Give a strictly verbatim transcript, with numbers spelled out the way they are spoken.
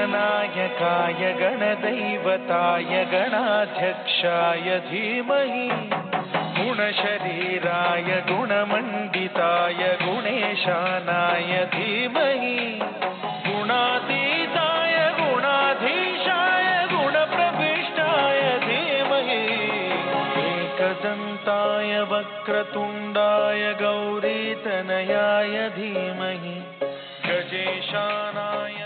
गणनायकाय गणदैवताय गणाध्यक्षाय धीमहि गुणशरीराय गुणमण्डिताय गुणेशानाय धीमहि गुणातीताय गुणाधीशाय गुणप्रविष्टाय धीमहि एकदन्ताय वक्रतुण्डाय गौरीतनयाय धीमहि गजेशानाय